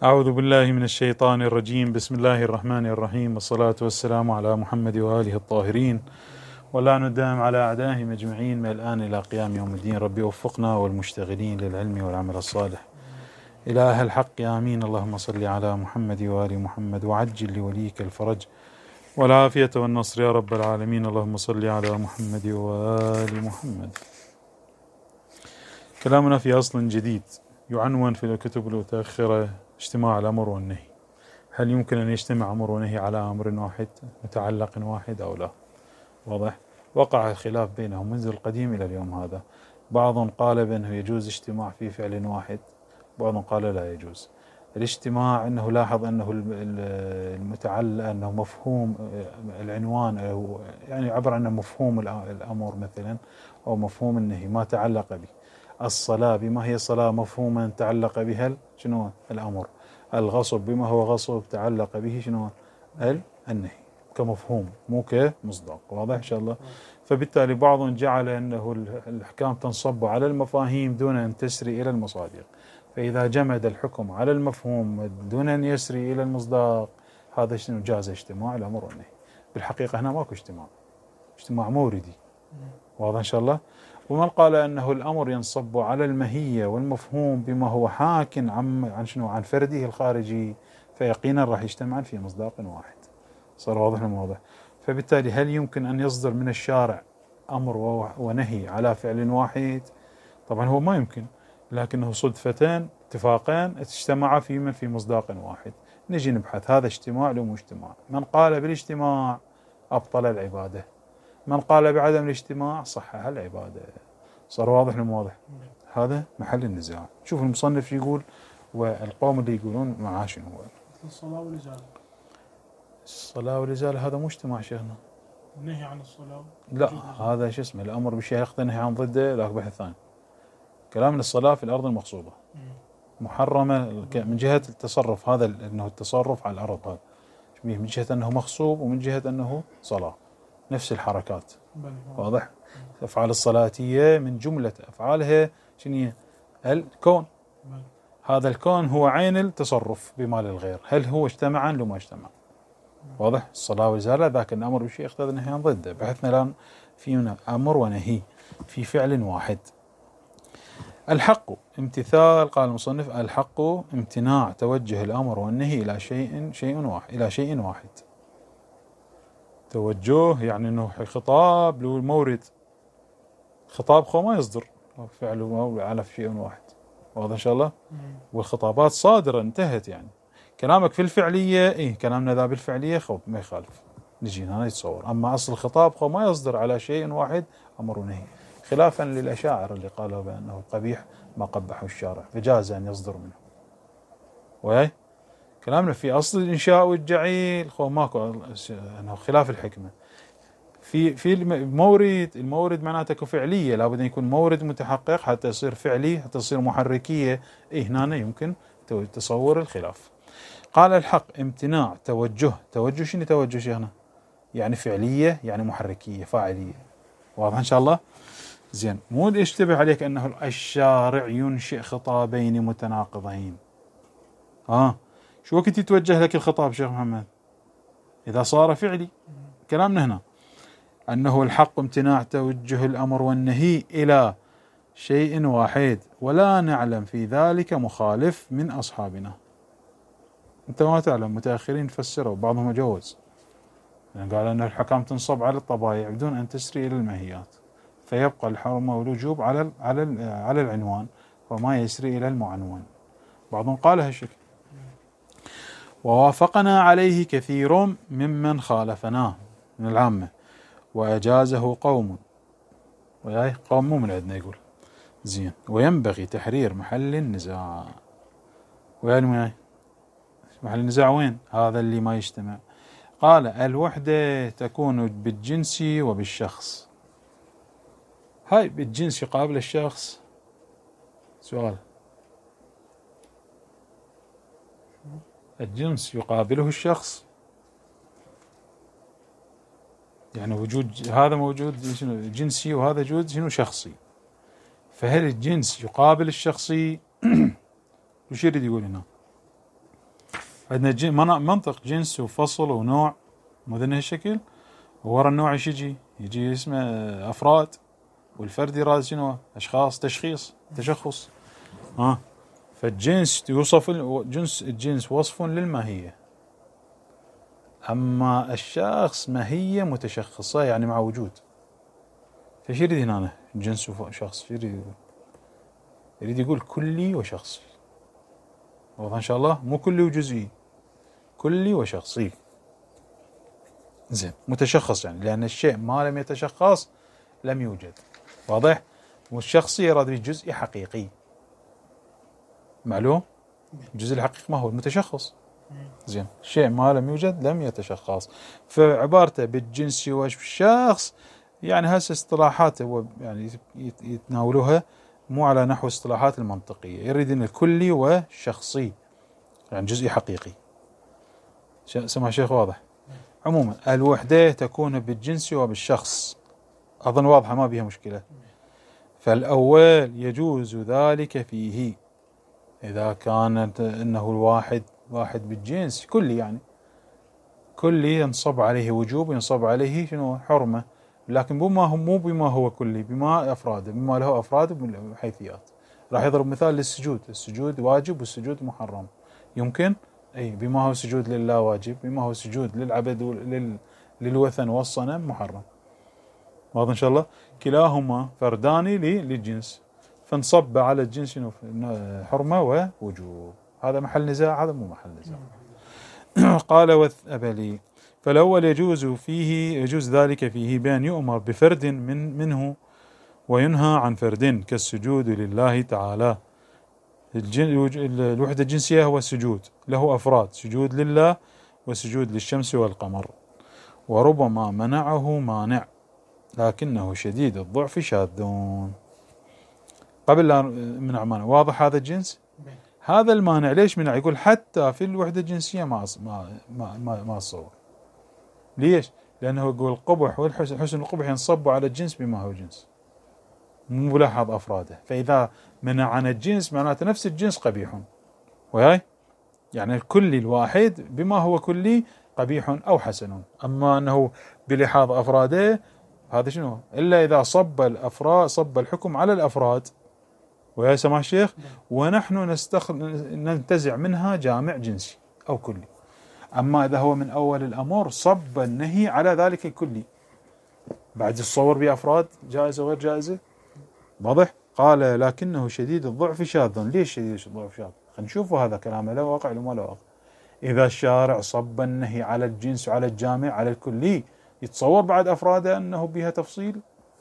أعوذ بالله من الشيطان الرجيم. بسم الله الرحمن الرحيم، والصلاة والسلام على محمد وآله الطاهرين، ولا ندام على أعدائهم أجمعين من الآن إلى قيام يوم الدين. ربي وفقنا والمشتغلين للعلم والعمل الصالح. إله الحق آمين. اللهم صل على محمد وآل محمد، وعجل لوليك الفرج والعافية والنصر يا رب العالمين. اللهم صل على محمد وآل محمد. كلامنا في أصل جديد يعنون في الكتب المتأخرة اجتماع الأمر والنهي. هل يمكن أن يجتمع أمر ونهي على أمر واحد متعلق واحد أو لا؟ واضح؟ وقع الخلاف بينهم منذ القديم إلى اليوم هذا. بعض قال بأنه يجوز اجتماع في فعل واحد، بعض قال لا يجوز الاجتماع. أنه لاحظ أنه المتعلق أنه مفهوم العنوان، أو يعني عبر أنه مفهوم الأمر مثلا أو مفهوم النهي ما تعلق به. الصلاة بما هي الصلاة مفهوما تعلق بها شنو الأمر. الغصب بما هو غصب تعلق به شنو النهي كمفهوم مو كمصداق. واضح إن شاء الله؟ فبالتالي بعض جعل أنه الأحكام تنصب على المفاهيم دون أن تسري إلى المصادق، فإذا جمد الحكم على المفهوم دون أن يسري إلى المصداق هذا شنو جاز اجتماع الأمر والنهي. بالحقيقة هنا ماكو اجتماع موردي. واضح إن شاء الله؟ ومن قال أنه الأمر ينصب على المهية والمفهوم بما هو حاك عن شنو عن فرده الخارجي، فيقينا راح يجتمع في مصداق واحد. صار واضح الموضوع؟ فبالتالي هل يمكن أن يصدر من الشارع أمر ونهي على فعل واحد؟ طبعا هو ما يمكن، لكنه صدفتان اتفاقان اجتمعا في مصداق واحد. نجي نبحث هذا اجتماع لو مو اجتماع. من قال بالاجتماع أبطل العبادة، من قال بعدم الاجتماع صحح العبادة. صار واضح واضح؟ هذا محل النزاع. شوف المصنف يقول والقوم اللي يقولون معاه شنو هو. الصلاة والإزالة. الصلاة والإزالة هذا مو اجتماع شيخنا. النهي عن الصلاة لا، هذا شو اسمه الأمر بشيء يقتضي النهي عن ضده، ذاك بحث ثاني. كلامنا الصلاة في الأرض المغصوبة محرمة من جهة التصرف، هذا أنه التصرف على الأرض هذا من جهة أنه مغصوب، ومن جهة أنه صلاة نفس الحركات. واضح؟ أفعال الصلاتية من جملة أفعالها شنو الكون. هذا الكون هو عين التصرف بما للغير. هل هو اجتمع لو ما اجتمع؟ واضح؟ الصلاة والإزالة ذاك الأمر بشيء يقتضي النهي عن ضده. بحثنا الآن في أمر ونهي في فعل واحد. الحق امتثال، قال المصنف الحق امتناع توجه الأمر والنهي إلى شيء واحد. توجه يعني انه خطاب له المورد، خطاب خو ما يصدر فعله على شيء واحد. واضح ان شاء الله؟ والخطابات صادرة انتهت. يعني كلامك في الفعلية كلامنا ذا بالفعلية خو ما يخالف، نجي هنا يتصور. اما اصل الخطاب خو ما يصدر على شيء واحد امر ونهي، خلافا للأشاعرة اللي قالوا بأنه قبيح ما قبحه الشارع فجاز ان يصدر منه. وهي كلامنا في أصل الإنشاء والجعيل خو ماكو أنه خلاف الحكمة. في المورد معناته كفعلية، لابد أن يكون مورد متحقق حتى يصير فعلي، حتى يصير محركية. هنا يمكن تصور الخلاف. قال الحق امتناع توجه شنو توجه شيخنا؟ يعني فعلية، يعني محركية فاعلية. واضح إن شاء الله؟ زين، مو يشتبه عليك أنه الشارع ينشئ خطابين متناقضين. شو وقت يتوجه لك الخطاب شيخ محمد؟ إذا صار فعلي. كلامنا هنا أنه الحق امتناع توجه الأمر والنهي إلى شيء واحد، ولا نعلم في ذلك مخالف من أصحابنا. أنت ما تعلم، متأخرين فسروا بعضهم جوز، يعني قال أن الحكام تنصب على الطبائع بدون أن تسري إلى المهيات، فيبقى الحرمة والوجوب على العنوان وما يسري إلى المعنون. بعضهم قال هالشكل. ووافقنا عليه كثير ممن خالفناه من العامة، وأجازه قوم، وياي قوم مو من عندنا يقول. زين، وينبغي تحرير محل النزاع. وياي محل النزاع وين؟ هذا اللي ما يجتمع. قال الوحدة تكون بالجنس وبالشخص. هاي بالجنس يقابل الشخص. سؤال، الجنس يقابله الشخص، يعني وجود هذا موجود جنسي وهذا وجود شخصي. فهل الجنس يقابل الشخصي؟ وش يريد يقول هنا؟ عندنا منطق جنس وفصل ونوع، مو ذا هالشكل. وورا النوع ايش يجي اسمه افراد، والفرد يراد شنو؟ اشخاص، تشخص. فالجنس يوصف الجنس وصف للماهية، اما الشخص ماهية متشخصة يعني مع وجود. فايش يريد هنا جنس وشخص؟ يريد يقول كلي وشخصي. واضح ان شاء الله؟ مو كلي وجزئي، كلي وشخصي. زين، متشخص يعني لأن الشيء ما لم يتشخص لم يوجد. واضح؟ والشخصي يراد به جزئي حقيقي. معلوم؟ الجزء الحقيقي ما هو المتشخص. زين، الشيء ما لم يوجد لم يتشخص. فعبارته بالجنس والشخص يعني هسه اصطلاحات هو يعني يتناولوها مو على نحو اصطلاحات المنطقية. يريد ان الكلي وشخصي يعني جزئي حقيقي. سمع شيخ واضح؟ عموما الوحدة تكون بالجنس وبالشخص، أظن واضحة ما بيها مشكلة. فالأول يجوز ذلك فيه إذا كانت أنه الواحد واحد بالجنس كلي، يعني كلي ينصب عليه وجوب، ينصب عليه شنو؟ حرمة. لكن مو بما هو كلي، بما أفراده، بما له أفراد وحيثيات. راح يضرب مثال للسجود. السجود واجب والسجود محرم. يمكن أي بما هو سجود لله واجب، بما هو سجود للعبد للوثن والصنم محرم. واضح إن شاء الله؟ كلاهما فردان للجنس، فانصب على الجنس حرمة ووجوب. هذا محل نزاع؟ هذا مو محل نزاع. قال أبلي فالأول يجوز ذلك فيه بأن يؤمر بفرد منه وينهى عن فرد، كالسجود لله تعالى. الوحدة الجنسية هو السجود، له أفراد: سجود لله وسجود للشمس والقمر. وربما منعه مانع لكنه شديد الضعف شاذ. قبل لا منع مانع، واضح هذا الجنس؟ هذا المانع ليش منع؟ يقول حتى في الوحدة الجنسية ما أصور. ليش؟ لأنه يقول القبح والحسن، حسن القبح ينصب على الجنس بما هو جنس، مو ملاحظ أفراده. فإذا منع عن الجنس معناته نفس الجنس قبيح، وهي يعني الكلي الواحد بما هو كلي قبيح أو حسن. أما أنه بلحاظ أفراده هذا شنو؟ إلا إذا صب الحكم على الأفراد. ويا سماح الشيخ، ونحن ننتزع منها جامع جنسي أو كلي. أما إذا هو من أول الأمر صب النهي على ذلك الكلي، بعد الصور بأفراد جائزة وغير جائزة. واضح؟ قال لكنه شديد الضعف شاذ. ليش شديد الضعف شاذ؟ خلينا نشوف هذا كلامه له واقع ولا ما له واقع. إذا الشارع صب النهي على الجنس وعلى الجامع على الكلي، يتصور بعد أفراده أنه بها تفصيل؟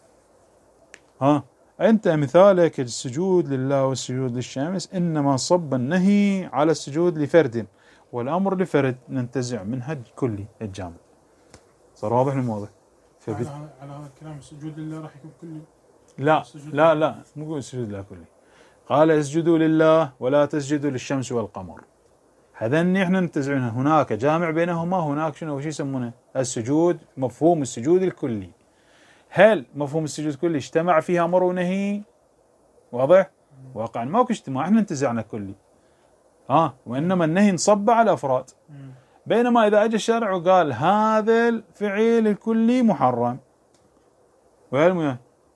أنت مثالك السجود لله والسجود للشمس، إنما صب النهي على السجود لفرد والأمر لفرد، ننتزع منها الكلي الجامع. صار واضح ولا واضح؟ على هذا الكلام السجود لله راح يكون كلي؟ لا مو يقول السجود لله كلي. قال اسجدوا لله ولا تسجدوا للشمس والقمر. هذن احنا ننتزعونها. هناك جامع بينهما، هناك شنو وش يسمونه؟ السجود، مفهوم السجود الكلي. هل مفهوم السجود الكلي اجتمع فيها أمر ونهي؟ واضح؟ واقعا ماكو اجتماع، احنا انتزعنا كلي. وإنما النهي انصب على الأفراد. بينما إذا أجى الشارع وقال هذا الفعل الكلي محرم، ويعلم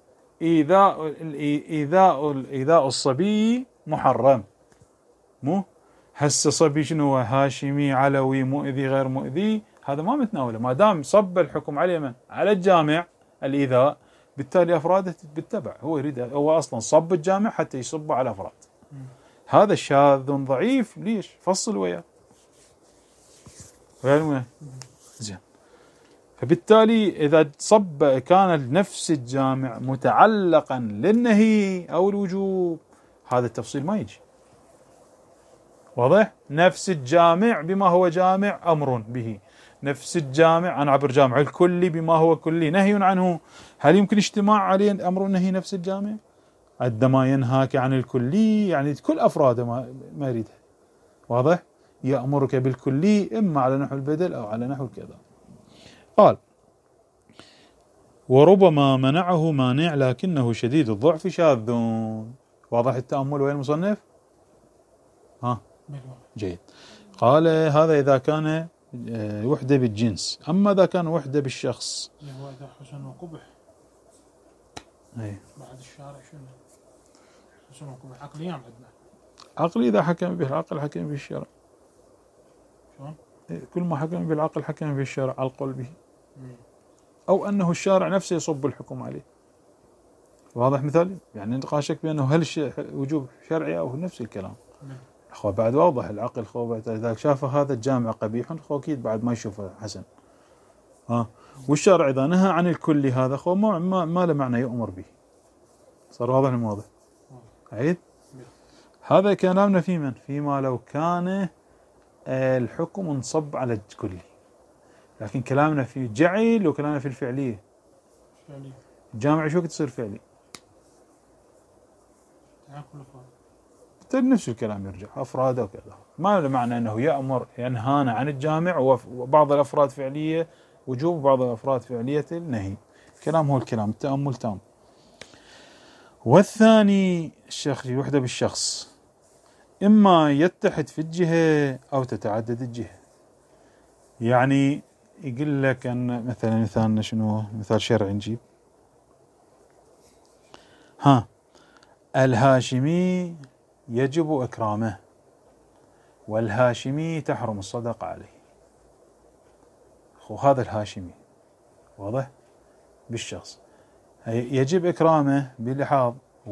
إيذاء الصبي محرم، مو هسه صبي شنو هاشمي علوي مؤذي غير مؤذي، هذا ما متناوله. ما دام صب الحكم على من؟ على الجامع الإيذاء، بالتالي أفراده تتبع. هو يريد، هو أصلا صب الجامع حتى يصب على أفراد. هذا شاذ ضعيف. ليش؟ فصل وياه. زين. فبالتالي إذا صب كان نفس الجامع متعلقا للنهي أو الوجوب، هذا التفصيل ما يجي. واضح؟ نفس الجامع بما هو جامع أمر به، نفس الجامع أنا عبر جامع الكلي بما هو كلي نهي عنه. هل يمكن اجتماع عليه أمر النهي نفس الجامع؟ عندما ينهاك عن الكلي يعني كل أفراده ما يريدها. واضح؟ يأمرك بالكلي إما على نحو البدل أو على نحو كذا. قال وربما منعه مانع لكنه شديد الضعف شاذ. واضح التأمل وين المصنف؟ بالواحد. جيد. قال هذا إذا كان وحدة بالجنس. أما إذا كان وحدة بالشخص اللي هو إذا حسن وقبح. أي. بعد الشارع شنو؟ حسن وقبح عقليا عندنا. عقلي إذا حكم به العقل حكم به الشرع. شلون؟ كل ما حكم به العقل حكم به الشرع على القول به. أو أنه الشارع نفسه يصب الحكم عليه. واضح مثالي؟ يعني نقاشك بأنه هل وجوب شرعي أو نفس الكلام. أخوة بعد واضح العقل أخوة إذا شافه هذا الجامع قبيح أخوة أكيد بعد ما يشوفه حسن. والشرع إذا نهى عن الكل هذا أخوة ما له معنى يؤمر به. صار واضح المواضح. عيد. هذا كلامنا في من؟ فيما لو كان الحكم انصب على الكل. لكن كلامنا في جعل وكلامنا في الفعلية. الجامع شو تصير فعلي؟ نفس الكلام يرجع أفراد وكذا. ما له معنى أنه يأمر ينهانا عن الجامع وبعض الأفراد فعلية وجوب بعض الأفراد فعلية النهي. كلام هو الكلام التأمل تام. والثاني الشيخ وحدة بالشخص إما يتحد في الجهة أو تتعدد الجهة. يعني يقول لك أن مثلا شنو مثال شرعي نجيب الهاشمي يجب إكرامه والهاشمي تحرم الصدقة عليه. وهذا الهاشمي واضح بالشخص يجب إكرامه بلحاظ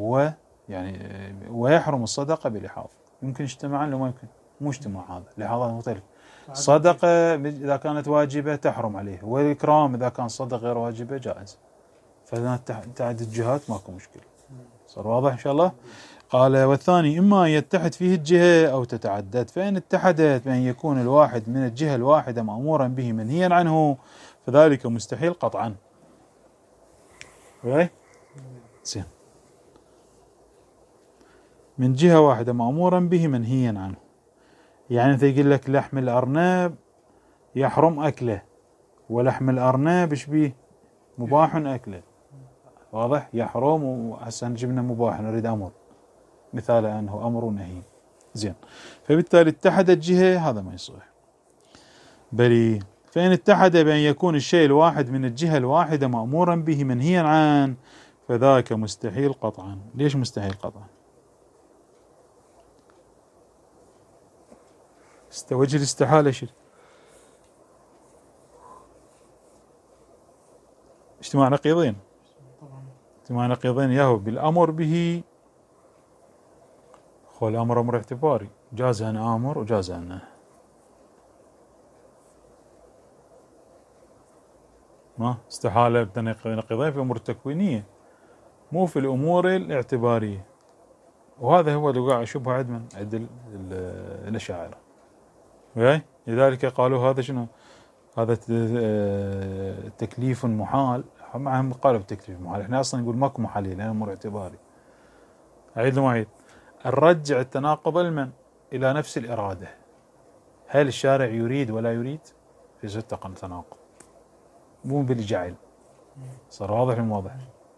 ويحرم الصدقة بلحاظ. يمكن اجتماعا لو ما يمكن مو اجتماع هذا لحظات مختلفة. صدقة إذا كانت واجبة تحرم عليه والإكرام إذا كان صدقة غير واجبة جائز. فإذا تعدد الجهات ماكو مشكلة. صار واضح إن شاء الله. قال والثاني إما يتحد فيه الجهة أو تتعدد. فإن اتحدت بأن يكون الواحد من الجهة الواحدة مأمورا به منهيا عنه فذلك مستحيل قطعا. زين. من جهة واحدة مأمورا به منهيا عنه. يعني أنت يقول لك لحم الأرنب يحرم أكله ولحم الأرنب إيش بيه مباح أكله. واضح يحرم وهسه جبنا مباح نريد أمر مثال أنه أمر ونهي. زين. فبالتالي اتحد الجهة هذا ما يصح. بل فإن اتحد بأن يكون الشيء الواحد من الجهة الواحدة مأمورا به منهيا عنه فذاك مستحيل قطعا. ليش مستحيل قطعا؟ وجه الاستحالة شيء اجتماع نقيضين. اجتماع نقيضين ياهو بالأمر به. هو الأمر أمر اعتباري جاز أن آمر وجاز أن ما استحالة بنقيضين في أمور التكوينية مو في الأمور الاعتبارية. وهذا هو اللي وقع شبه عند الأشاعرة. لذلك قالوا هذا شنو هذا تكليف محال. معهم قالوا بتكليف محال. احنا اصلا نقول ماكو محالية لأنه أمر اعتباري. أعيد المعيد. نرجع التناقض إلى نفس الإرادة. هل الشارع يريد ولا يريد؟ في ستة تناقض مو بالجعل. صار واضح المواضح.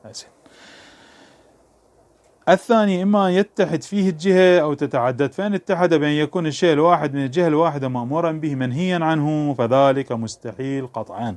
الثاني إما يتحد فيه الجهة أو تتعدد. فإن اتحد بأن يكون الشيء الواحد من الجهة الواحدة مأمورا به منهيا عنه فذلك مستحيل قطعا.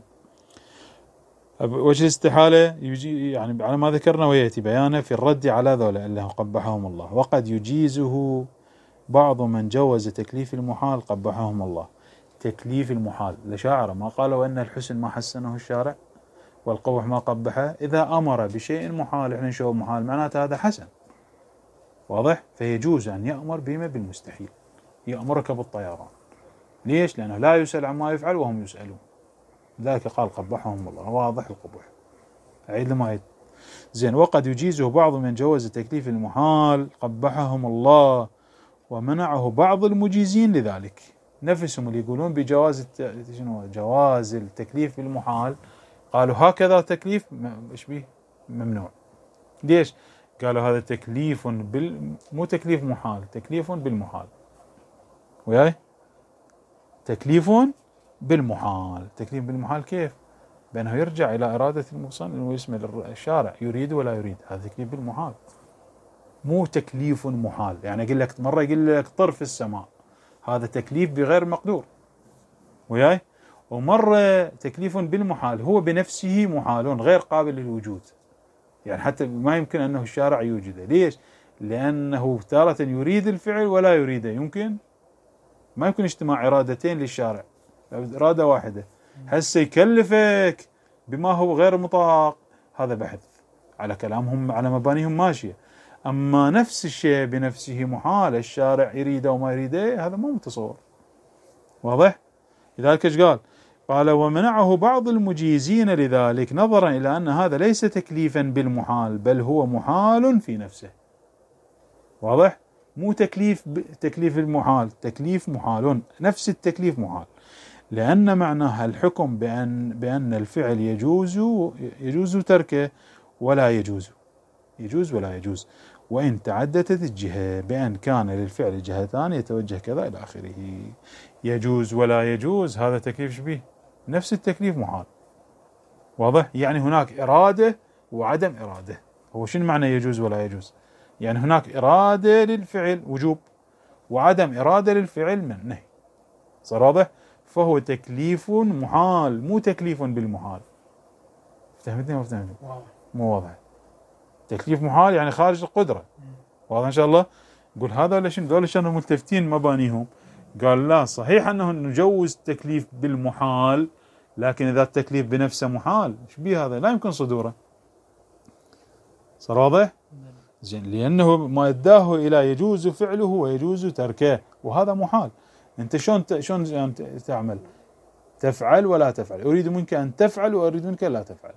وجه الاستحالة يجي يعني على ما ذكرنا ويأتي بيانه في الرد على ذولا اللي قبحهم الله. وقد يجيزه بعض من جوز تكليف المحال قبحهم الله. تكليف المحال الأشاعرة ما قالوا أن الحسن ما حسنه الشارع والقبح ما قبحه. إذا أمر بشيء محال احنا نشوف محال معناته هذا حسن. واضح. فيجوز أن يأمر بما بالمستحيل. يأمرك بالطيران. ليش؟ لأنه لا يسأل عما يفعل وهم يسألون. ذلك قال قبحهم الله. واضح القبح. أعيد لما عيد. زين. وقد يجيزه بعض من جوز تكليف المحال قبحهم الله ومنعه بعض المجيزين لذلك. نفسهم اللي يقولون بجواز جواز التكليف بالمحال قالوا هكذا تكليف ايش بيه ممنوع. ليش؟ قالوا هذا تكليف مو تكليف محال تكليف بالمحال. وياي تكليف بالمحال. تكليف بالمحال كيف؟ بأنه يرجع إلى إرادة المصنف واسم الشارع يريد ولا يريد. هذا تكليف بالمحال مو تكليف محال. يعني أقول لك مرة يقول لك طر في السماء هذا تكليف بغير مقدور وياي. ومرة تكليف بالمحال، هو بنفسه محال غير قابل للوجود، يعني حتى ما يمكن أنه الشارع يوجده. ليش؟ لأنه تارة يريد الفعل ولا يريده، يمكن ما يمكن اجتماع إرادتين للشارع، إرادة واحدة. هسه يكلفك بما هو غير مطاق، هذا بحث على كلامهم على مبانيهم ماشية. أما نفس الشيء بنفسه محال، الشارع يريده وما يريده، هذا مو متصور. واضح؟ لذلك ايش قال؟ قال ومنعه بعض المجيزين لذلك نظرا إلى أن هذا ليس تكليفا بالمحال، بل هو محال في نفسه. واضح؟ مو تكليف المحال، تكليف محال، نفس التكليف محال، لأن معناها الحكم بأن الفعل يجوز تركه ولا يجوز، يجوز ولا يجوز، وإن تعددت الجهة، بأن كان للفعل جهتان يتوجه كذا إلى آخره. يجوز ولا يجوز هذا تكليف شبيه، نفس التكليف محال. واضح؟ يعني هناك إرادة وعدم إرادة. هو شنو معنى يجوز ولا يجوز؟ يعني هناك إرادة للفعل وجوب، وعدم إرادة للفعل من نهي. صار واضح؟ فهو تكليف محال، مو تكليف بالمحال. فهمتني ما فهمتني؟ مو واضح. تكليف محال يعني خارج القدرة. واضح إن شاء الله؟ نقول هذا ولا شنو؟ ذول كانوا ملتفتين مبانيهم. قال لا، صحيح أنه نجوز التكليف بالمحال، لكن إذا التكليف بنفسه محال، ايش بيه هذا؟ لا يمكن صدوره. صار واضح؟ زين، لأنه ما أداه إلى يجوز فعله ويجوز تركه، وهذا محال. أنت شلون تعمل؟ تفعل ولا تفعل، أريد منك أن تفعل وأريد منك لا تفعل.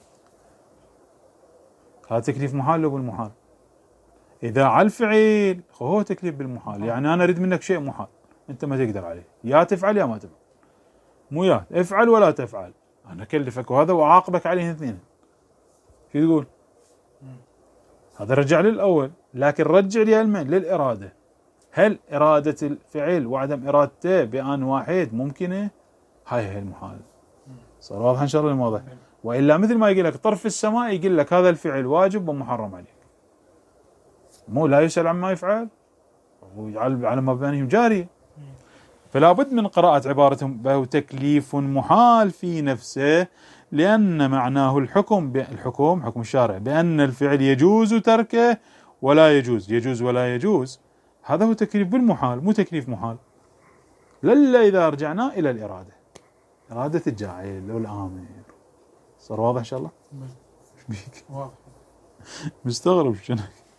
هذا تكليف محال لو بالمحال. إذا على الفعل هو تكليف بالمحال، يعني أنا أريد منك شيء محال أنت ما تقدر عليه، يا تفعل يا ما تفعل، مو يا افعل ولا تفعل. أنا أكلفك وهذا وأعاقبك عليه اثنين. شو تقول؟ هذا رجع للأول، لكن رجع للإرادة. هل إرادة الفعل وعدم إرادته بآن واحد ممكنة؟ هاي المحال. صار واضح إن شاء الله الموضوع؟ وإلا مثل ما يقول لك طرف السماء، يقول لك هذا الفعل واجب ومحرم عليك، مو لا يسأل عما يفعل على ما بينهم جارية. فلا بد من قراءة عبارتهم به تكليف محال في نفسه، لأن معناه حكم الشارع بأن الفعل يجوز تركه ولا يجوز، يجوز ولا يجوز، هذا هو تكليف بالمحال، مو تكليف محال. للا إذا رجعنا إلى الإرادة، إرادة الجاعل والآمر. صار واضح إن شاء الله؟ بيك واضح. مستغرب شنو؟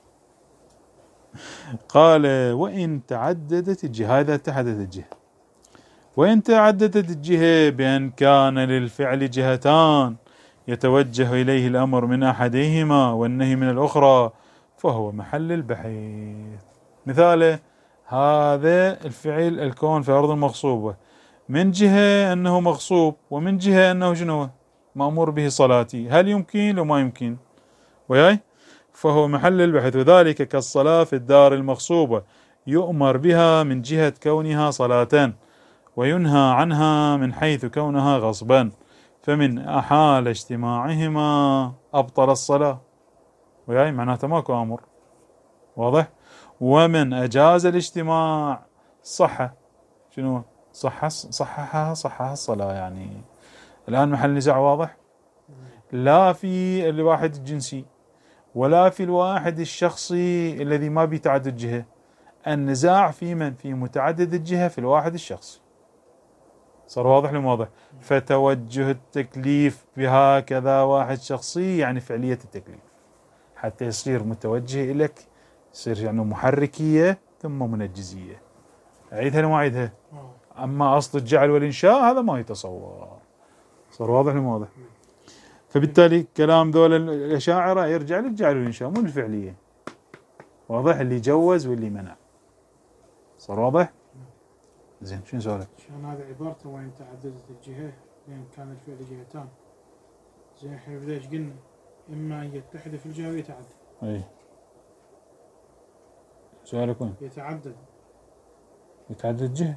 قال وإن تعددت الجهة، هذا اتحدت الجهة، وإن تعددت الجهة بأن كان للفعل جهتان يتوجه إليه الأمر من أحدهما والنهي من الأخرى، فهو محل البحث. مثاله هذا الفعل الكون في أرض مغصوبة، من جهة أنه مغصوب، ومن جهة أنه شنو؟ مأمور به صلاتي، هل يمكن أو ما يمكن؟ وياي؟ فهو محل البحث. وذلك كالصلاة في الدار المغصوبة، يؤمر بها من جهة كونها صلاة، وينهى عنها من حيث كونها غصبا، فمن أحال اجتماعهما أبطل الصلاة. وياي معناته ماكو أمر. واضح؟ ومن أجاز الاجتماع صح شنو؟ صحها الصلاة. يعني الآن محل نزاع واضح، لا في الواحد الجنسي ولا في الواحد الشخصي الذي ما بيتعدد جهة. النزاع في من؟ في متعدد الجهة في الواحد الشخصي. صار واضح لم واضح؟ فتوجه التكليف بهكذا واحد شخصي يعني فعلية التكليف، حتى يصير متوجه إليك، يصير يعني محركية ثم منجزية. أعيدها لما أعيدها؟ أما أصل الجعل والإنشاء هذا ما يتصور. صار واضح لم واضح؟ فبالتالي كلام ذول الأشاعرة يرجع للجعل والإنشاء مو الفعلية. واضح؟ اللي جوز واللي منع. صار واضح؟ زين شنو سؤالك؟ عشان هذا عبارته وين تعددت الجهة بين كان الفعل جهتان. زين احنا بداية قلنا إما أن يتحد في الجهة ويتعدد. أي سؤالك وين؟ يتعدد الجهة.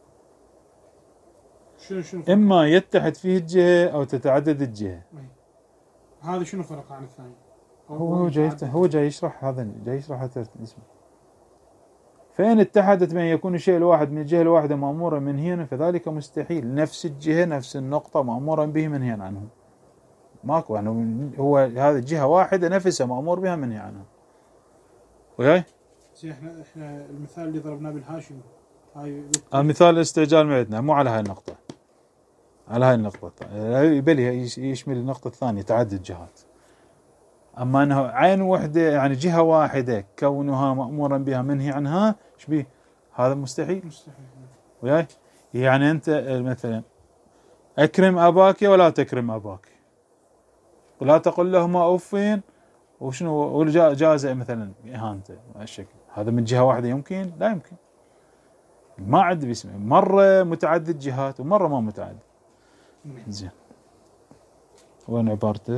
شنو إما يتحد فيه الجهة أو تتعدد الجهة. هذا شنو فرق عن الثاني؟ هو جاي يشرح هذا، جاي يشرح هذا اسمه فإن اتحدت بأن يكون الشيء الواحد من الجهة الواحدة مأمورا منهيا فذلك مستحيل. نفس الجهة نفس النقطة مأمورا به منهيا عنه، ماكو يعني هو هذه الجهة واحدة نفسها مأمور بها منهي عنها. وياي زين احنا المثال اللي ضربناه بالهاشمي هاي المثال الاستعجال ما عندنا مو على هاي النقطة، على هاي النقطة بل يشمل النقطة الثانية تعدد جهات. أما أنه عين وحدة يعني جهة واحدة كونها مأمورا بها منهي عنها شبيه هذا مستحيل. وياي يعني أنت مثلا أكرم أباك ولا تكرم أباك، ولا تقل لهما أفين وشنو جاز مثلا إهانته الشكل هذا من جهة واحدة يمكن؟ لا يمكن. ما عد باسمه مرة متعدد جهات ومرة ما متعدد. زين وين عبارته؟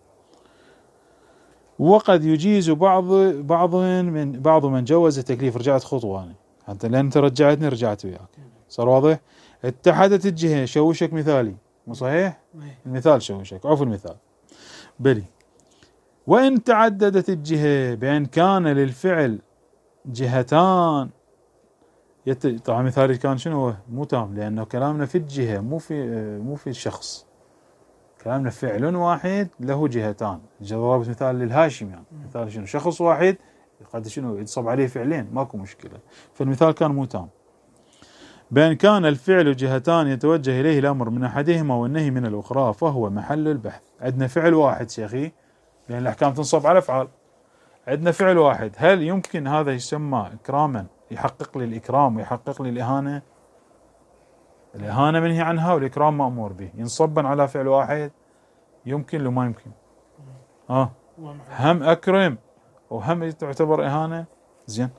وقد يجيز بعض من جوز التكليف. رجعت خطوة أنا حتى لأن أنت رجعتني رجعت وياك صار واضح. اتحدت الجهة شوشك مثالي مو صحيح؟ المثال شوشك عوف المثال بلي. وإن تعددت الجهة بأن كان للفعل جهتان طبعا مثالي كان شنو مو تام لأنه كلامنا في الجهة مو في الشخص، كلامنا فعل واحد له جهتان. ضربت مثال للهاشم يعني مثال شنو شخص واحد قد شنو يتصب عليه فعلين ماكو مشكلة، فالمثال كان مو تام. بأن كان الفعل جهتان يتوجه إليه الأمر من أحدهما والنهي من الأخرى فهو محل البحث. عندنا فعل واحد شيخي لأن الأحكام تنصب على أفعال. عندنا فعل واحد، هل يمكن هذا يسمى إكراما يحقق لي الإكرام ويحقق لي الإهانة؟ الإهانة منهي عنها والإكرام مأمور به، ينصبا على فعل واحد يمكن لو ما يمكن؟ هم أكرم وهم تعتبر إهانة. زين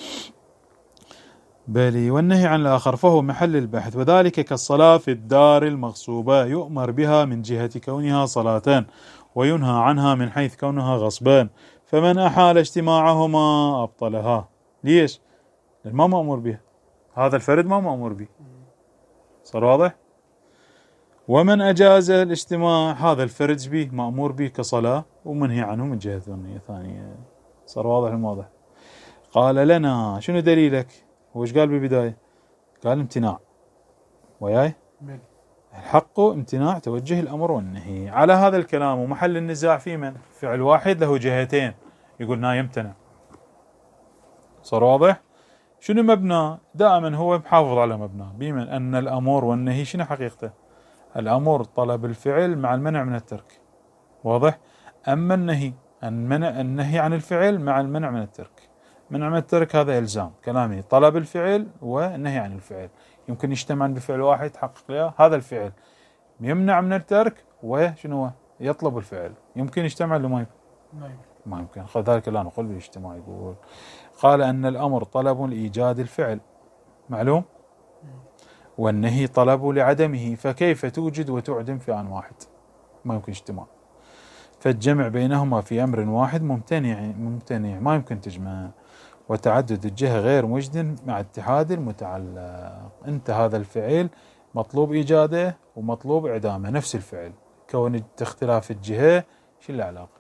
بلي. والنهي عن الآخر فهو محل البحث، وذلك كالصلاة في الدار المغصوبة يؤمر بها من جهة كونها صلاتان وينهى عنها من حيث كونها غصبان، فمن أحال اجتماعهما أبطلها. ليش؟ لأن ما مأمور بها، هذا الفرد ما مأمور به. صار واضح؟ ومن أجاز الاجتماع هذا الفرد به مأمور به كصلاة ومنهي عنه من جهة ثانية. صار واضح الموضوع. قال لنا شنو دليلك؟ هو ايش قال بالبداية؟ قال امتناع. وياي الحق امتناع توجه الأمر والنهي. على هذا الكلام ومحل النزاع في من؟ فعل واحد له جهتين يقولنا يمتنع. صار واضح؟ شنو مبنى؟ دائما هو محافظ على مبنى بمن أن الأمر والنهي شنو حقيقته؟ الأمر طلب الفعل مع المنع من الترك، واضح؟ أما النهي عن الفعل مع المنع من الترك. منع من الترك هذا إلزام كلامي، طلب الفعل والنهي عن الفعل يمكن يجتمعان بفعل واحد تحقق له هذا الفعل، يمنع من الترك وشنو يطلب الفعل يمكن يجتمع له ما يمكن. ذلك لا نقول بالاجتماع. يقول قال أن الأمر طلب لإيجاد الفعل معلوم، والنهي طلب لعدمه، فكيف توجد وتعدم في آن واحد؟ ما يمكن اجتماع. فالجمع بينهما في أمر واحد ممتنع ما يمكن تجمع. وتعدد الجهة غير مجد مع اتحاد المتعلق. انت هذا الفعل مطلوب إيجاده ومطلوب إعدامه نفس الفعل، كون اختلاف الجهة شو العلاقة؟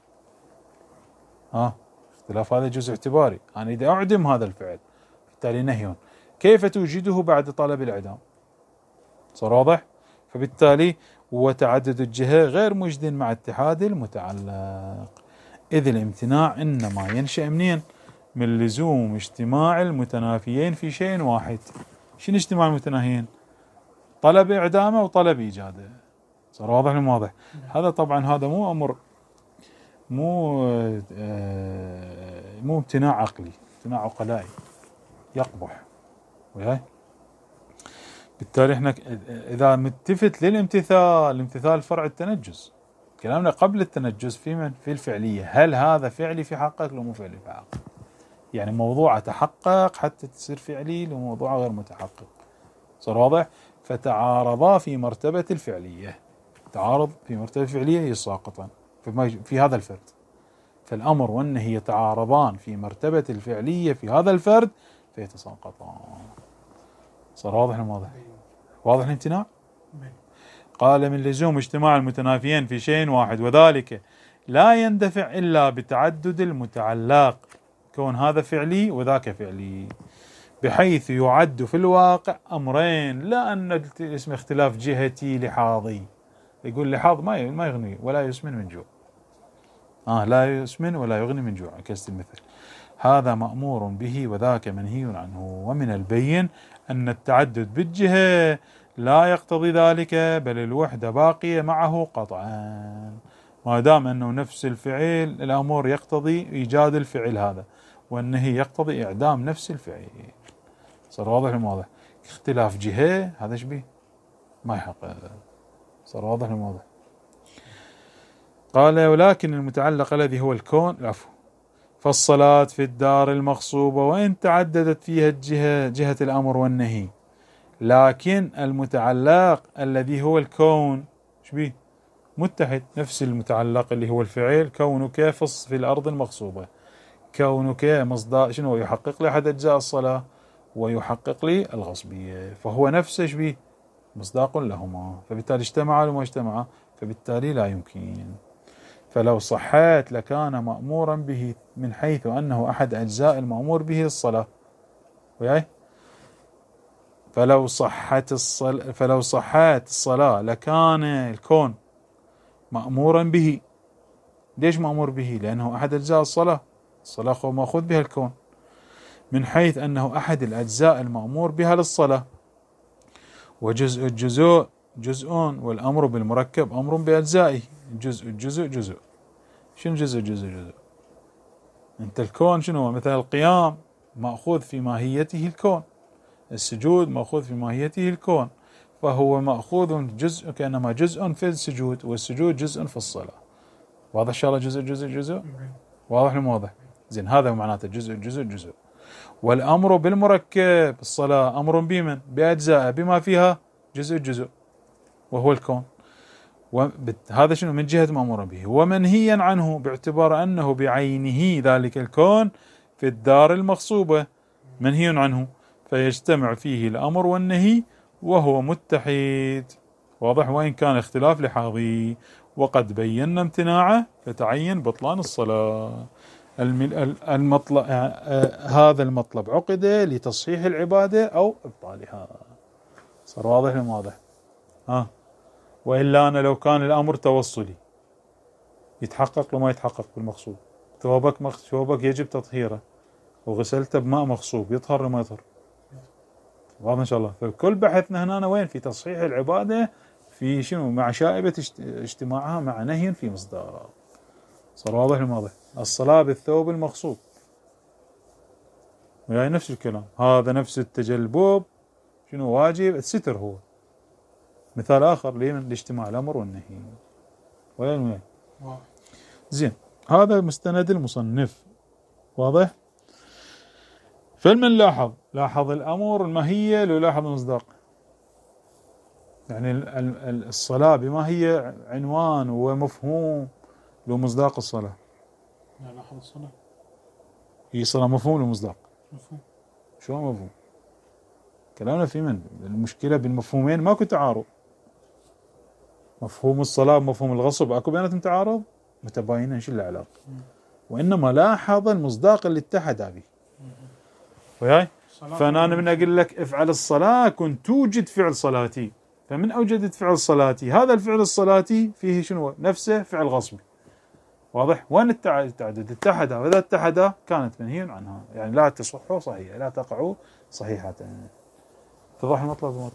اختلاف هذا جزء اعتباري. أنا إذا أعدم هذا الفعل بالتالي نهي، كيف توجده بعد طلب الإعدام؟ صار واضح؟ فبالتالي وتعدد الجهة غير مجد مع اتحاد المتعلق، إذ الامتناع إنما ينشأ منين؟ من لزوم اجتماع المتنافيين في شيء واحد. شنو اجتماع المتناهيين؟ طلب إعدامه وطلب إيجاده. صار واضح المواضح؟ هذا طبعا هذا مو أمر مو امتناع عقلي، امتناع عقلائي يقبح. وياي بالتالي احنا اذا متفت الامتثال فرع التنجز. كلامنا قبل التنجز في الفعلية، هل هذا فعلي في حقك لو مو فعلي في حقك؟ يعني موضوع تحقق حتى تصير فعلي وموضوع غير متحقق. صار واضح؟ فتعارضا في مرتبة الفعلية. تعارض في مرتبة الفعلية يساقطان في هذا الفرد، فالأمر والنهي يتعارضان في مرتبة الفعلية في هذا الفرد فيتساقطان. صار واضح الموضوع؟ واضح الامتناع؟ قال من لزوم اجتماع المتنافيين في شيء واحد، وذلك لا يندفع إلا بتعدد المتعلق، كون هذا فعلي وذاك فعلي. بحيث يعد في الواقع أمرين، لا أن اسم اختلاف جهتي لحاظي. يقول لحاظ ما يغني ولا يسمن من جوع. لا يسمن ولا يغني من جوع كست المثل. هذا مأمور به وذاك منهي عنه. ومن البين أن التعدد بالجهة لا يقتضي ذلك، بل الوحدة باقية معه قطعا، ما دام أنه نفس الفعل. الأمر يقتضي إيجاد الفعل هذا، والنهي يقتضي إعدام نفس الفعل. صار واضح المواضح. اختلاف جهة هذا شبيه ما يحق. صار واضح المواضح. قال ولكن المتعلق الذي هو الكون العفو. فالصلاة في الدار المغصوبة وإن تعددت فيها الجهة، جهة الأمر والنهي، لكن المتعلق الذي هو الكون شبيه متحد. نفس المتعلق اللي هو الفعل، كونك في الأرض المغصوبة، كونك مصداق شنو يحقق لي أحد أجزاء الصلاة ويحقق لي الغصبية، فهو نفسه شبيه مصداق لهما، فبالتالي اجتمعا وما اجتمعا، فبالتالي لا يمكن. فلو صحت لكان مأمورا به من حيث أنه أحد أجزاء المأمور به الصلاة. وياي فلو صحت الصلاة لكان الكون مأمورا به. ليش مأمور به؟ لأنه أحد أجزاء الصلاة. الصلاة هو مأخوذ بها الكون، من حيث أنه أحد الأجزاء المأمور بها للصلاة. وجزء الجزء جزء، والأمر بالمركب أمر بأجزائه. جزء شنو جزء؟ أنت الكون شنو؟ مثلا القيام مأخوذ في ماهيته الكون، السجود مأخوذ في ماهيته الكون، فهو مأخوذ جزء، كأنما جزء في السجود، والسجود جزء في الصلاة. واضح إن شاء الله؟ جزء واضح المواضح. زين، هذا معناته جزء. والأمر بالمركب الصلاة أمر بمن؟ بأجزاء، بما فيها جزء وهو الكون. وهذا شنو؟ من جهة مأمور به. ومنهيا عنه باعتبار أنه بعينه ذلك الكون في الدار المغصوبة منهي عنه، فيجتمع فيه الأمر والنهي وهو متحد. واضح؟ وإن كان اختلاف لحاظي، وقد بينا امتناعه فتعين بطلان الصلاة. المطلب هذا المطلب عقد لتصحيح العبادة أو إبطالها. صار واضح لم واضح؟ وإلا أنا لو كان الأمر توصلي يتحقق لما يتحقق بالمقصود. ثوبك يجب تطهيره وغسلته بماء مغصوب، يطهر لما يطهر. واضح إن شاء الله. فكل بحثنا هنا وين؟ في تصحيح العبادة، في شنو؟ مع شائبة اجتماعها مع نهي في مصداق. صار واضح المواضح. الصلاة بالثوب المغصوب يعني نفس الكلام، هذا نفس التجلبوب شنو واجب؟ الستر هو. مثال آخر لاجتماع الأمر والنهي. وين؟ زين، هذا مستند المصنف. واضح؟ فالمن لاحظ الأمر الماهية لو لاحظ المصداق. يعني الصلاة بما هي عنوان ومفهوم لو مصداق الصلاة. لا لاحظ الصلاة هي صلاة مفهوم لو مصداق. مفهوم. شو مفهوم؟ كلامنا في من المشكلة بالمفهومين ماكو تعارض. مفهوم الصلاة ومفهوم الغصب اكو بيناتهم تعارض؟ متباينين، شو العلاقة؟ وإنما لاحظ المصداق اللي اتحد به. وياي؟ فأنا من أقول لك افعل الصلاة كنت توجد فعل صلاتي، فمن أوجدت فعل صلاتي هذا الفعل الصلاتي فيه شنو؟ نفسه فعل غصبي. واضح؟ وين التعدد؟ اتحدا، وإذا اتحدا كانت منهي عنها، يعني لا تصح صحيحة، لا تقع صحيحة. اتضح المطلب؟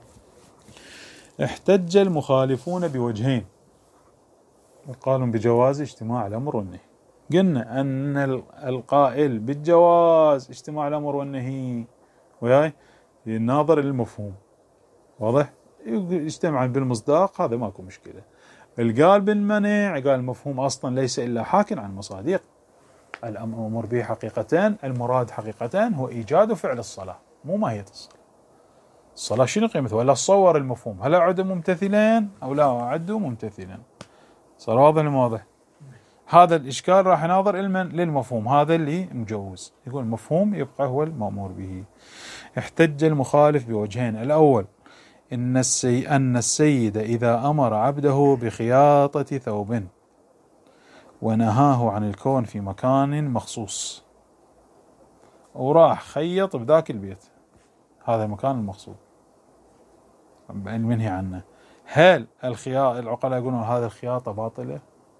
احتج المخالفون بوجهين قالوا بجواز اجتماع الأمر والنهي. قلنا أن القائل بالجواز اجتماع الأمر والنهي وياي الناظر للمفهوم. واضح؟ يجتمع بالمصداق، هذا ماكو مشكلة. القال بالمنع قال المفهوم أصلا ليس إلا حاكٍ عن مصادق. الأمر به حقيقتان، المراد حقيقتان هو إيجاد فعل الصلاة، مو ماهية الصلاة. الصلاة شنو قيمتها؟ ولا صور المفهوم، هل أعد ممتثلين أو لا أعد ممتثلا؟ صار واضح المواضح. هذا الإشكال راح ناظر للمفهوم، هذا اللي مجوز. يقول المفهوم يبقى هو المأمور به. احتج المخالف بوجهين. الأول أن السيد إذا أمر عبده بخياطة ثوب ونهاه عن الكون في مكان مخصوص وراح خيط بذاك البيت، هذا المكان المقصود المنهي عنه. هل العقلاء يقولون هذه الخياطة باطلة؟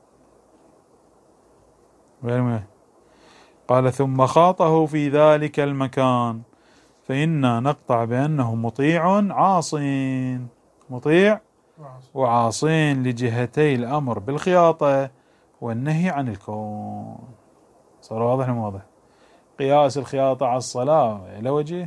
قال صم خاطه في ذلك المكان فإنا نقطع بأنه مطيع وعاصين لجهتي الأمر بالخياطة والنهي عن الكون. صار واضح ولا واضح؟ قياس الخياطة على الصلاة إلى وجه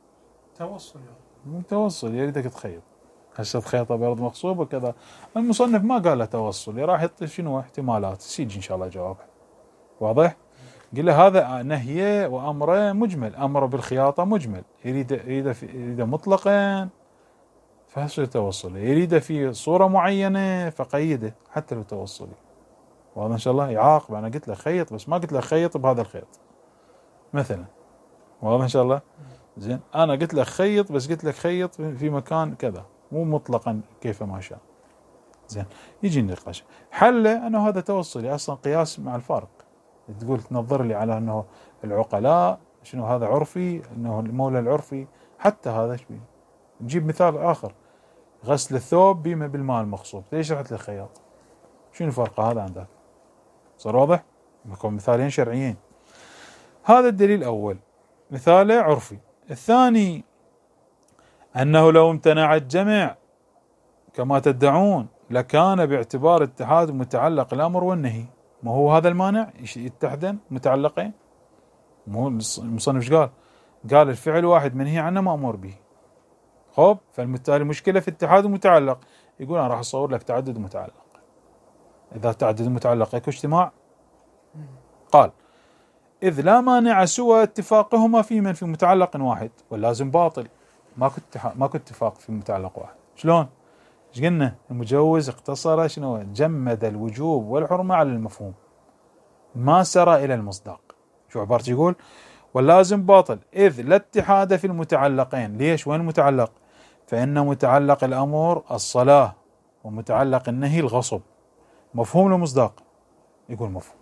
توصل، يريدك تخيط هسه خيطة بأرض مغصوبة كذا. المصنف ما قال له توصل، راح يحط شنو احتمالات، سيجي إن شاء الله جوابها. واضح؟ قل له هذا نهيه وأمره مجمل، أمره بالخياطة مجمل، يريد مطلقا فهسه توصل، يريد في صورة معينة فقيده حتى لو توصلي. واضح إن شاء الله؟ يعاقب، أنا قلت له خيط بس ما قلت له خيط بهذا الخيط مثلا. واضح إن شاء الله؟ زين، أنا قلت لك خيط بس قلت لك خيط في مكان كذا، مو مطلقا كيف ما شاء. زين، يجي النقاش حله أنه هذا توصلي أصلا قياس مع الفارق. تقول تنظر لي على أنه العقلاء شنو هذا عرفي، أنه المولى العرفي، حتى هذا ايش بيه. نجيب مثال آخر، غسل الثوب بما بالماء المغصوب، ليش رحت للخياط؟ شنو الفرق هذا عندك؟ صار واضح؟ بكون مثالين شرعيين. هذا الدليل الأول، مثاله عرفي. الثاني أنه لو امتنع الجمع كما تدعون لكان باعتبار اتحاد متعلق الأمر والنهي. ما هو هذا المانع يتحدن متعلقين؟ مو المصنف ايش قال؟ قال الفعل واحد منهي عنه مأمور به. خب، فالمثال مشكلة في اتحاد متعلق، يقول أنا راح أصور لك تعدد متعلق. إذا تعدد متعلق يكون اجتماع؟ قال إذ لا مانع سوى اتفاقهما في متعلق واحد، واللازم باطل. ماكو اتفاق في متعلق واحد. شلون؟ ايش قلنا؟ المجوز اقتصر شنو؟ جمد الوجوب والحرمة على المفهوم، ما سرى إلى المصداق. شو عبارته؟ يقول واللازم باطل إذ لا اتحاد في المتعلقين. ليش؟ وين المتعلق؟ فإن متعلق الأمر الصلاة ومتعلق النهي الغصب. مفهوم المصداق؟ يقول مفهوم.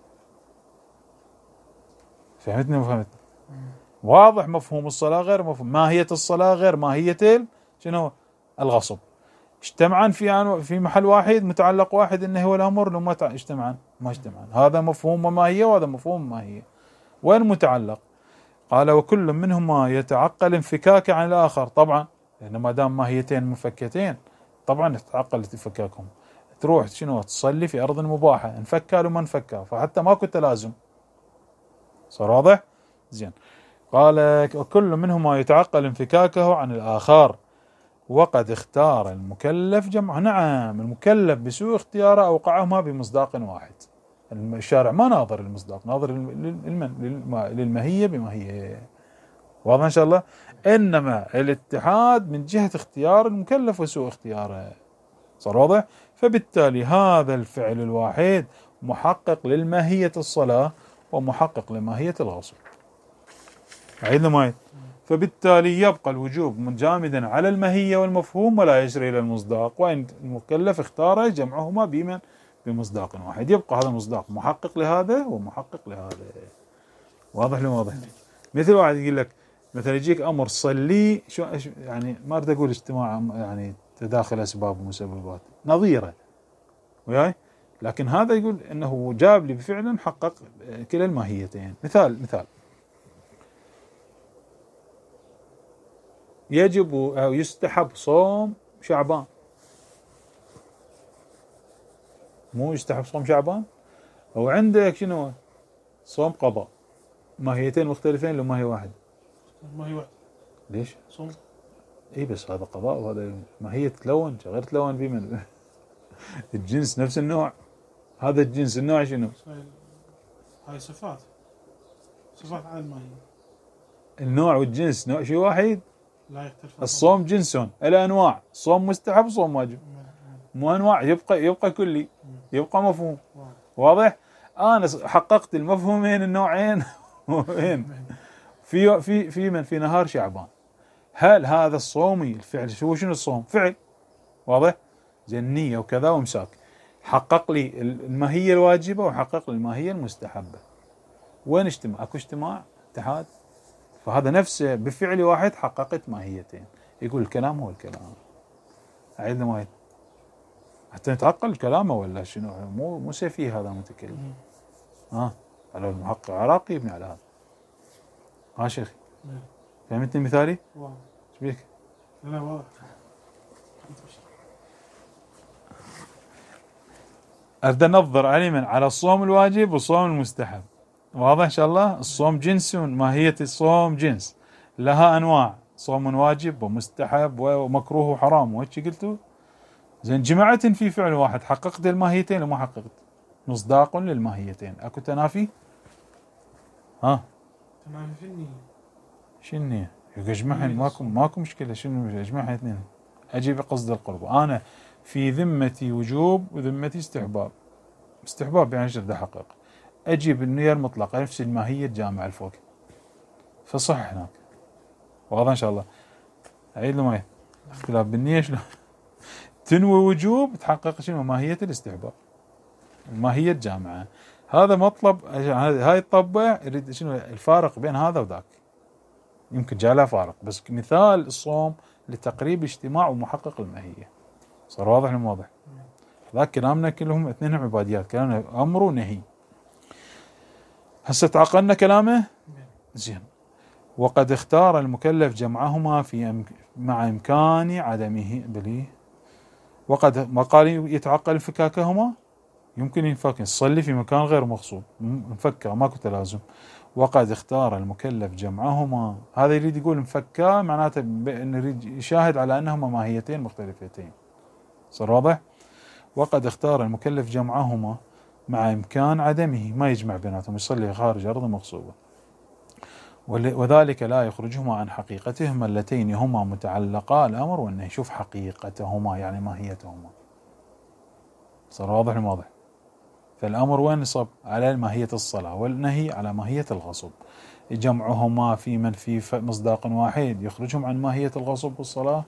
فهمتني وفهمتني؟ واضح. مفهوم الصلاة غير مفهوم ماهية الصلاة غير ماهية شنو؟ الغصب. اجتمعا في محل واحد، متعلق واحد النهي والأمر، لو ما اجتمعا ما اجتمعا. هذا مفهوم وماهية وهذا مفهوم وماهية. وين المتعلق؟ قال وكل منهما يتعقل انفكاك عن الآخر. طبعا لأن ما دام ماهيتين منفكتين طبعا تتعقل انفكاكهم. تروح شنو تصلي في أرض مباحة، انفكا لو ما انفكا، فحتى ماكو تلازم. صار واضح؟ زين. قال وكل منهما يتعقل انفكاكه عن الآخر وقد اختار المكلف جمعه. نعم، المكلف بسوء اختياره أوقعهما بمصداق واحد. الشارع ما ناظر المصداق، ناظر للماهية بماهية. واضح إن شاء الله؟ إنما الاتحاد من جهة اختيار المكلف وسوء اختياره. صار واضح؟ فبالتالي هذا الفعل الواحد محقق للماهية الصلاة ومحقق لماهية الغصب. عيد لما فبالتالي يبقى الوجوب مجامدا على الماهية والمفهوم ولا يجري إلى المصداق، وإن المكلف اختار جمعهما بمصداق واحد، يبقى هذا المصداق محقق لهذا ومحقق لهذا. واضح لو واضح؟ مثل واحد يقول لك مثلا يجيك أمر صلي، شو يعني ما أريد أقول اجتماع يعني تداخل أسباب ومسببات نظيرة وياي، لكن هذا يقول إنه جاب لي بفعل حقق كلا الماهيتين. مثال يجب أو يستحب صوم شعبان. مو يستحب صوم شعبان، أو عندك شنو صوم قضاء، ماهيتين مختلفين لو ما هي واحد. ما هي واحد. ليش؟ صوم. اي بس هذا قضاء وهذا ماهية تلون، غير تلون بمن الجنس نفس النوع. هذا الجنس النوع شنو؟ هاي صفات على الماهية. النوع والجنس نوع شيء واحد، لا يختلف. الصوم جنسون، الأنواع صوم مستحب صوم واجب، مو أنواع. يبقى كلي، يبقى مفهوم. واضح؟ أنا حققت المفهومين النوعين وين في نهار شعبان. هل هذا الصومي الفعل شنو الصوم؟ فعل. واضح؟ زي النية وكذا وامساك، حقق لي الماهية الواجبة وحقق لي الماهية المستحبة. وين اجتماع؟ اكو اجتماع اتحاد؟ فهذا نفسه بفعل واحد حققت ماهيتين. يقول الكلام هو الكلام. أعيد ما حتى نتعقل كلامه ولا شنو؟ مو سفيه هذا متكلم. على المحقق العراقي يبني على هذا. شيخي فهمتني مثالي؟ واضح. ايش بيك؟ لا واضح. أريد أنظر علما على الصوم الواجب والصوم المستحب. واضح إن شاء الله. الصوم جنس، ماهية الصوم جنس، لها أنواع، صوم واجب ومستحب ومكروه وحرام. وهيك قلتوا زين، جمعت في فعل واحد، حققت الماهيتين وما حققت. مصداق للماهيتين. أكو تنافي؟ تنافي في النية. شنو النية؟ يجمعهن ماكو مشكلة. شنو يجمعهن اثنين؟ أجي بقصد القرب. أنا في ذمتي وجوب وذمتي استحباب. استحباب يعني شو بدي أحقق؟ أجي بالنية المطلقة نفس الماهية الجامعة الفوق، فصح هناك. واضح إن شاء الله. أعيد له معي اختلاف بالنية شلون؟ تنوي وجوب تحقق شنو؟ ماهية الاستحباب، ماهية الجامعة. هذا مطلب. هاي الطبع يريد شنو الفارق بين هذا وذاك. يمكن جعلها فارق، بس مثال الصوم لتقريب اجتماع ومحقق الماهية. صار واضح ولا واضح؟ ذاك كلامنا كلهم اثنينهم عباديات، كلامنا أمر ونهي. هسه تعقلنا كلامه زين. وقد اختار المكلف جمعهما مع إمكان عدمه بلي. وقد ما قال يتعقل انفكاكهما، يمكن ينفك تصلي في مكان غير مغصوب، مفكة ماكو تلازم. وقد اختار المكلف جمعهما، هذا يريد يقول مفكة، معناته انه يريد يشاهد على انهما ماهيتين مختلفتين. صار واضح؟ وقد اختار المكلف جمعهما مع امكان عدمه، ما يجمع بيناتهم، يصلي خارج ارض مغصوبة، وذلك لا يخرجهما عن حقيقتهما اللتين هما متعلقا الامر والنهي. شوف حقيقتهما يعني ماهيتهما. صار واضح واضح. فالأمر وين يصب؟ على ماهية الصلاة، والنهي على ماهية الغصب. جمعهما في من في مصداق واحد يخرجهم عن ماهية الغصب والصلاة.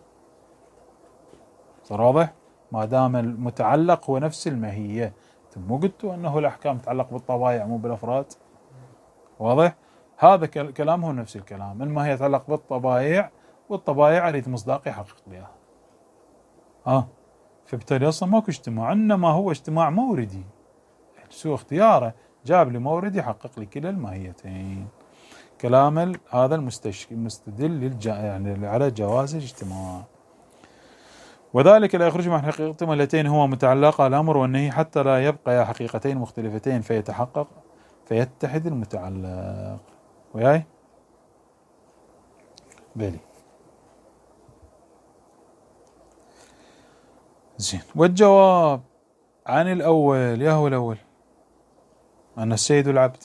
صار واضح؟ ما دام المتعلق هو نفس الماهية. مو قلتوا أنه الأحكام تتعلق بالطبائع مو بالأفراد؟ واضح؟ هذا كلام هو نفس الكلام. الماهية تتعلق بالطبائع، والطبائع أريد مصداق يحقق لها. فبالتالي أصلا ماكو اجتماع، إنما هو اجتماع موردي. سوء اختياره جاب لي مورد يحقق لي كلا الماهيتين. كلام هذا المستدل يعني على جواز الاجتماع. وذلك لا يخرج من حقيقتهما اللتين هو متعلقة الأمر والنهي حتى لا يبقى حقيقتين مختلفتين فيتحقق فيتحد المتعلق. وياي بلي زين. والجواب عن الأول، يا هو الأول أن السيد والعبد.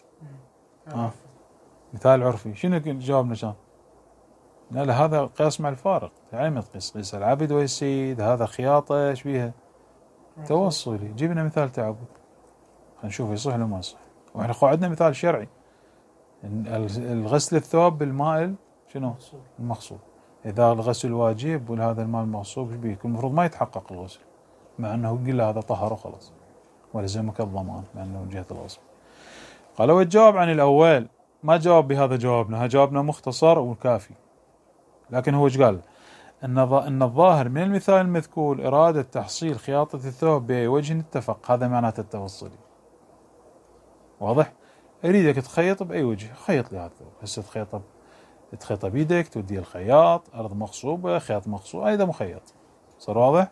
مثال عرفي. شنو جوابنا كان؟ لا هذا قياس مع الفارق. يعني ما تقيس العبد والسيد، هذا خياطة ايش بيها؟ توصلي. جبنا مثال تعبد، خلينا نشوف يصح ولا ما يصح. واحنا قاعدنا مثال شرعي، الغسل الثوب بالماء شنو؟ المغصوب. إذا الغسل واجب وهذا الماء المغصوب ايش بيه؟ المفروض ما يتحقق الغسل، مع أنه قل هذا طهر وخلاص، ولزمك الضمان مع أنه من جهة الغسل. قال والجواب عن الأول، ما جاوب بهذا جوابنا، جوابنا مختصر وكافي. لكن هو ايش قال؟ أن الظاهر من المثال المذكور إرادة تحصيل خياطة الثوب بوجه اتفق، هذا معناته التوصلي. واضح؟ أريدك تخيط بأي وجه، خيط لي هذا الثوب. هسه تخيطه بيدك، توديه الخياط، أرض مغصوبة، خياط مغصوب، هذا مخيط. صار واضح؟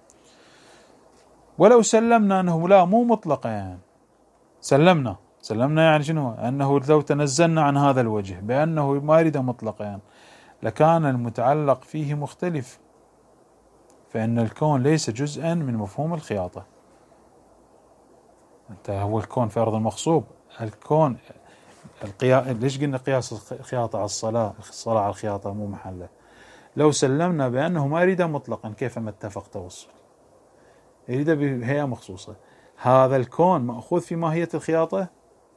ولو سلمنا أنه لا مو مطلقا، يعني سلمنا يعني شنو؟ أنه لو تنزلنا عن هذا الوجه بأنه ما يريد مطلقا، يعني لكان المتعلق فيه مختلف، فإن الكون ليس جزءا من مفهوم الخياطة. أنت هو الكون في أرض المغصوب، الكون ليش قلنا قياس الخياطة على الصلاة على الخياطة مو محله. لو سلمنا بأنه ما يريد مطلقا، كيف ما اتفق توصل، يريد بهيئة مخصوصة. هذا الكون مأخوذ في ماهية الخياطة،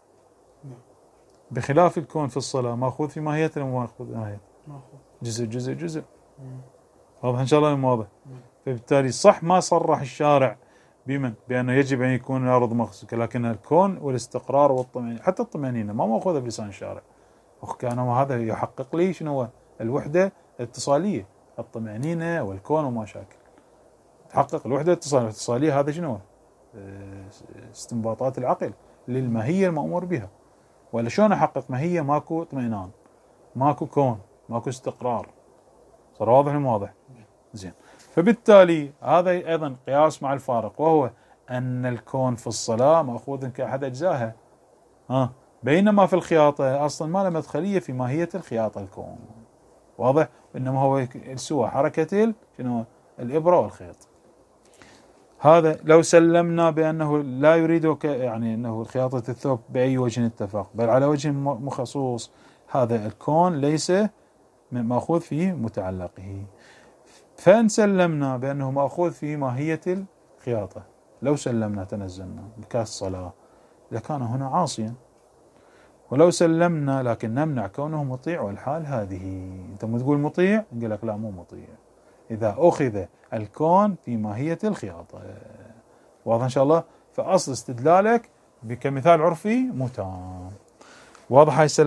بخلاف الكون في الصلاة مأخوذ في ماهية الماخوذ جزء. واضح إن شاء الله واضح. فبالتالي صح ما صرح الشارع بأنه يجب أن يكون الأرض مغصوبة، لكن الكون والاستقرار والطمأنينة، حتى الطمأنينة ما مأخوذة بلسان الشارع، وكان هذا يحقق لي شنو هو الوحدة الاتصالية، الطمأنينة والكون وما شاكل. تحقق الوحدة الاتصالية، هذا شنو هو؟ استنباطات العقل للماهية المأمور بها. ولا شلون أحقق ماهية ماكو اطمئنان، ماكو كون، ماكو استقرار؟ صار واضح واضح؟ زين. فبالتالي هذا أيضا قياس مع الفارق، وهو أن الكون في الصلاة مأخوذ كأحد أجزائها، بينما في الخياطة أصلا ما له مدخلية في ماهية الخياطة الكون، واضح؟ إنما هو سوى حركة شنو الإبرة والخيط. هذا لو سلمنا بأنه لا يريد يعني أنه خياطة الثوب بأي وجه اتفق، بل على وجه مخصوص، هذا الكون ليس مأخوذ في متعلقه. فإن سلمنا بأنه مأخوذ في ماهية الخياطة، لو سلمنا تنزلنا كالصلاة لكان هنا عاصيا. ولو سلمنا لكن نمنع كونه مطيع، والحال هذه أنت تقول مطيع، نقول لك لا مو مطيع إذا أخذ الكون في ماهية الخياطة. واضح إن شاء الله؟ فأصل استدلالك كمثال عرفي متام. واضح؟ هاي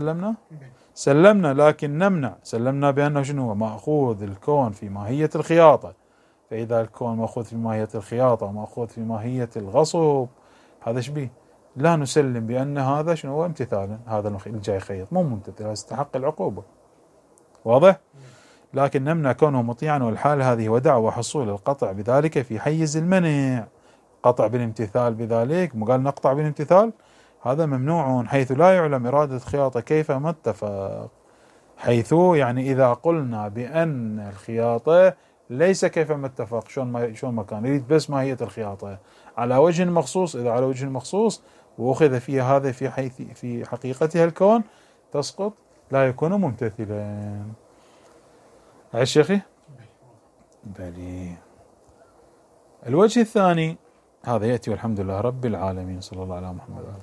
سلمنا لكن نمنع، سلمنا بأنه شنو هو مأخوذ الكون في ماهية الخياطة، فإذا الكون مأخوذ في ماهية الخياطة ومأخوذ في ماهية الغصب، هذا شبيه؟ لا نسلم بأن هذا شنو هو امتثالا، هذا الجاي خيط مو ممتثل، يستحق العقوبة. واضح؟ لكن نمنع كونه مطيعا، والحال هذه ودعوى حصول القطع بذلك في حيز المنع. قطع بالامتثال بذلك، قال نقطع بالامتثال، هذا ممنوع، حيث لا يعلم إرادة الخياطة كيف ما اتفق. حيث يعني إذا قلنا بأن الخياطة ليس كيف ما اتفق، شلون ما كان يريد بس ماهية الخياطة على وجه مخصوص، إذا على وجه مخصوص وأخذ فيها هذا في حقيقتها الكون، تسقط، لا يكون ممتثلا. عايش شيخي؟ بلي. الوجه الثاني هذا يأتي، والحمد لله رب العالمين، صلى الله على محمد.